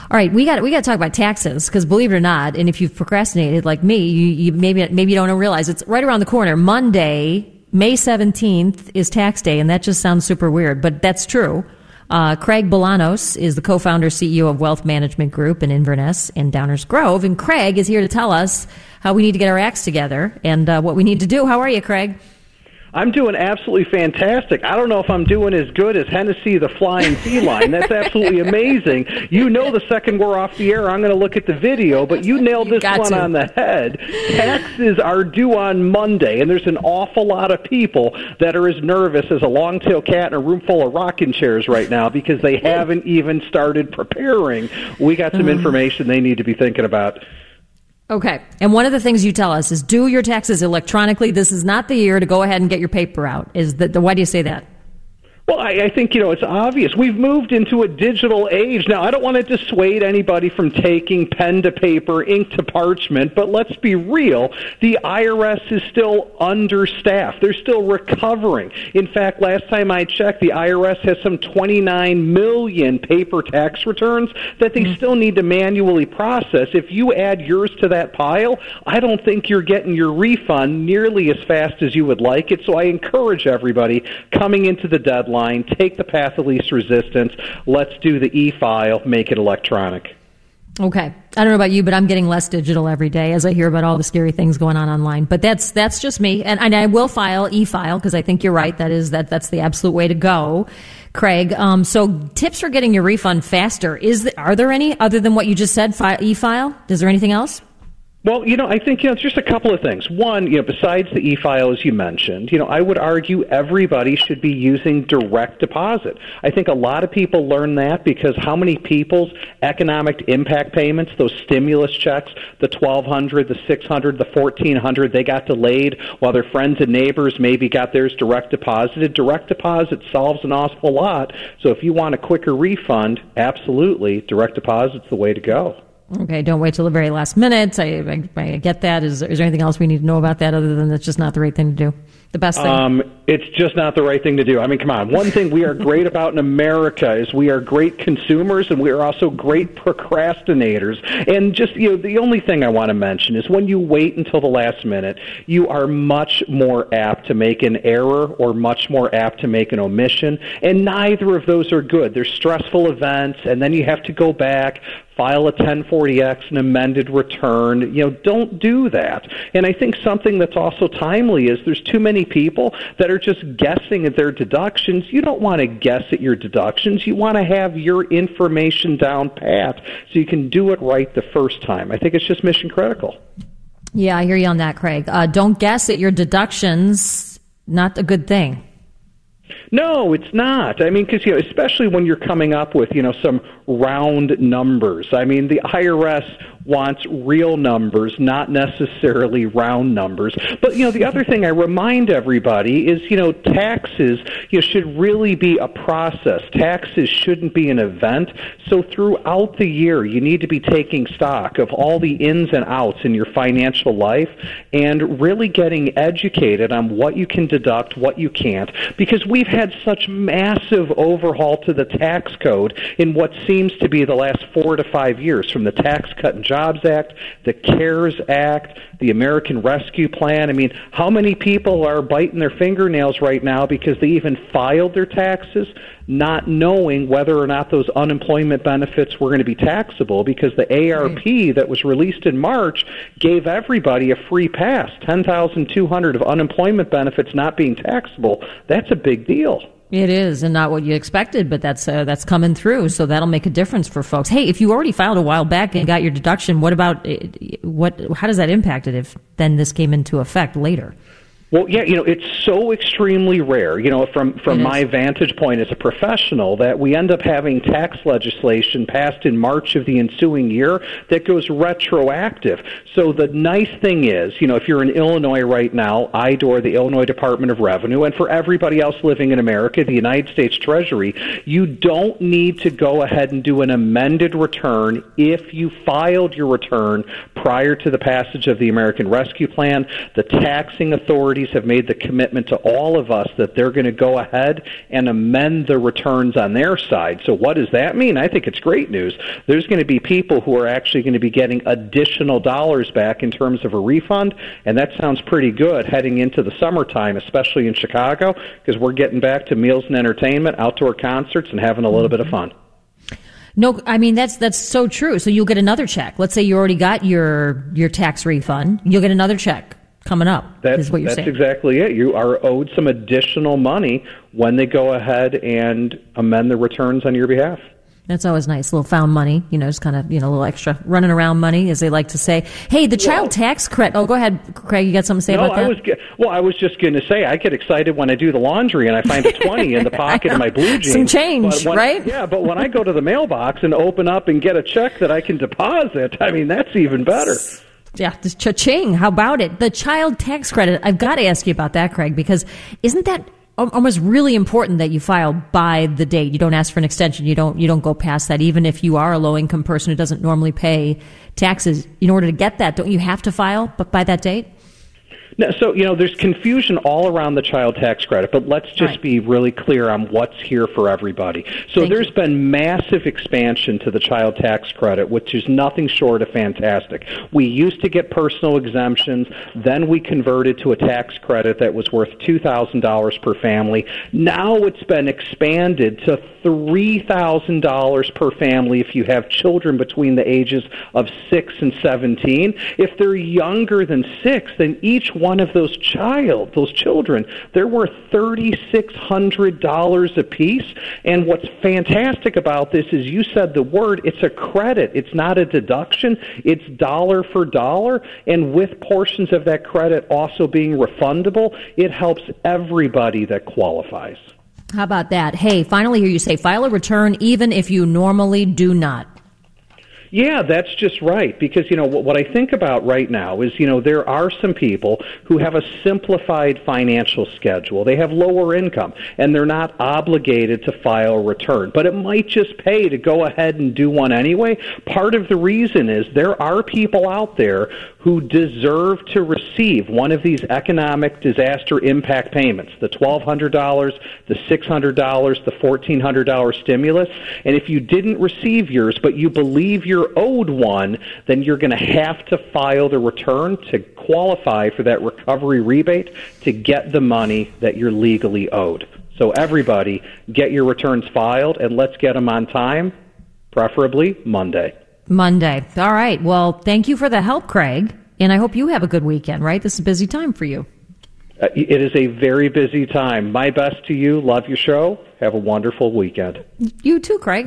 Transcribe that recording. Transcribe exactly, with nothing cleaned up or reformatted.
All right, we got we got to talk about taxes because believe it or not, and if you've procrastinated like me, you, you maybe maybe you don't realize it's right around the corner. Monday, May seventeenth is tax day, and that just sounds super weird, but that's true. Uh, Craig Bolanos is the co-founder, C E O of Wealth Management Group in Inverness and Downers Grove, and Craig is here to tell us how we need to get our acts together and uh, what we need to do. How are you, Craig? I'm doing absolutely fantastic. I don't know if I'm doing as good as Hennessy the Flying Feline. That's absolutely amazing. You know the second we're off the air, I'm going to look at the video, but you nailed this one to. on the head. Taxes are due on Monday, and there's an awful lot of people that are as nervous as a long-tailed cat in a room full of rocking chairs right now because they haven't even started preparing. We got some information they need to be thinking about. Okay. And one of the things you tell us is do your taxes electronically. This is not the year to go ahead and get your paper out. Is that, why do you say that? Well, I, I think, you know, it's obvious. We've moved into a digital age. Now, I don't want to dissuade anybody from taking pen to paper, ink to parchment, but let's be real. The I R S is still understaffed. They're still recovering. In fact, last time I checked, the I R S has some twenty-nine million paper tax returns that they mm-hmm. still need to manually process. If you add yours to that pile, I don't think you're getting your refund nearly as fast as you would like it. So I encourage everybody coming into the deadline, take the path of least resistance. Let's do the e-file, make it electronic. Okay. I don't know about you, but I'm getting less digital every day as I hear about all the scary things going on online. But that's that's just me. And, and I will file e-file because I think you're right. That is that that's the absolute way to go, Craig. Um, so tips for getting your refund faster. Is the, are there any other than what you just said, fi- e-file? Is there anything else? Well, you know, I think, you know, it's just a couple of things. One, you know, besides the e-file, as you mentioned, you know, I would argue everybody should be using direct deposit. I think a lot of people learn that because how many people's economic impact payments, those stimulus checks, the twelve hundred, the six hundred, the fourteen hundred, they got delayed while their friends and neighbors maybe got theirs direct deposited. Direct deposit solves an awful lot. So if you want a quicker refund, absolutely, direct deposit's the way to go. Okay, don't wait till the very last minute. I, I, I get that. Is, is there anything else we need to know about that other than it's just not the right thing to do? The best thing? Um, it's just not the right thing to do. I mean, come on. One thing we are great about in America is we are great consumers and we are also great procrastinators. And just, you know, the only thing I want to mention is when you wait until the last minute, you are much more apt to make an error or much more apt to make an omission. And neither of those are good. They're stressful events, and then you have to go back, file a ten forty X, an amended return. You know, don't do that. And I think something that's also timely is there's too many people that are just guessing at their deductions. You don't want to guess at your deductions. You want to have your information down pat so you can do it right the first time. I think it's just mission critical. Yeah, I hear you on that, Craig. Uh, don't guess at your deductions. Not a good thing. No, it's not. I mean, because, you know, especially when you're coming up with, you know, some round numbers. I mean, the I R S wants real numbers, not necessarily round numbers. But, you know, the other thing I remind everybody is, you know, taxes, you know, should really be a process. Taxes shouldn't be an event. So throughout the year, you need to be taking stock of all the ins and outs in your financial life and really getting educated on what you can deduct, what you can't, because we've had such massive overhaul to the tax code in what seems to be the last four to five years, from the Tax Cut and Jobs Act, the CARES Act, the American Rescue Plan. I mean, how many people are biting their fingernails right now because they even filed their taxes not knowing whether or not those unemployment benefits were going to be taxable, because the A R P that was released in March gave everybody a free pass, ten thousand two hundred of unemployment benefits not being taxable. That's a big deal. It is, and not what you expected, but that's uh, that's coming through, so that'll make a difference for folks. Hey, if you already filed a while back and got your deduction, what about what? How does that impact it if then this came into effect later? Well, yeah, you know, it's so extremely rare, you know, from, from my vantage point as a professional, that we end up having tax legislation passed in March of the ensuing year that goes retroactive. So the nice thing is, you know, if you're in Illinois right now, I D O R, the Illinois Department of Revenue, and for everybody else living in America, the United States Treasury, you don't need to go ahead and do an amended return if you filed your return prior to the passage of the American Rescue Plan. The taxing authorities authorities have made the commitment to all of us that they're going to go ahead and amend the returns on their side. So what does that mean? I think it's great news. There's going to be people who are actually going to be getting additional dollars back in terms of a refund, and that sounds pretty good heading into the summertime, especially in Chicago, because we're getting back to meals and entertainment, outdoor concerts, and having a little bit of fun. No, I mean, that's that's so true. So you'll get another check. Let's say you already got your your tax refund. You'll get another check coming up, that's, is what you're that's saying. That's exactly it. You are owed some additional money when they go ahead and amend the returns on your behalf. That's always nice. A little found money, you know, just kind of, you know, a little extra running around money, as they like to say. Hey, the child well, tax credit. Oh, go ahead, Craig. You got something to say no, about that? I was, well, I was just going to say, I get excited when I do the laundry and I find a twenty in the pocket of my blue jeans. Some change, when, right? Yeah, but when I go to the mailbox and open up and get a check that I can deposit, I mean, that's even better. Yeah, just cha-ching. How about it? The child tax credit. I've got to ask you about that, Craig, because isn't that almost really important that you file by the date? You don't ask for an extension. You don't, you don't go past that. Even if you are a low-income person who doesn't normally pay taxes, in order to get that, don't you have to file but by that date? No, so, you know, there's confusion all around the child tax credit, but let's just right. be really clear on what's here for everybody. So Thank there's you. been massive expansion to the child tax credit, which is nothing short of fantastic. We used to get personal exemptions, then we converted to a tax credit that was worth two thousand dollars per family. Now it's been expanded to three thousand dollars per family if you have children between the ages of six and seventeen. If they're younger than six, then each one of those child, those children, they're worth three thousand six hundred dollars apiece. And what's fantastic about this is you said the word, it's a credit. It's not a deduction. It's dollar for dollar. And with portions of that credit also being refundable, it helps everybody that qualifies. How about that? Hey, finally here you say file a return even if you normally do not. Yeah, that's just right. Because, you know, what, what I think about right now is, you know, there are some people who have a simplified financial schedule. They have lower income, and they're not obligated to file a return. But it might just pay to go ahead and do one anyway. Part of the reason is there are people out there who deserve to receive one of these economic disaster impact payments, the twelve hundred dollars, the six hundred dollars, the fourteen hundred dollars stimulus. And if you didn't receive yours, but you believe you're owed one, then you're going to have to file the return to qualify for that recovery rebate to get the money that you're legally owed. So everybody, get your returns filed, and let's get them on time, preferably Monday. Monday. All right. Well, thank you for the help, Craig. And I hope you have a good weekend, right? This is a busy time for you. Uh, it is a very busy time. My best to you. Love your show. Have a wonderful weekend. You too, Craig.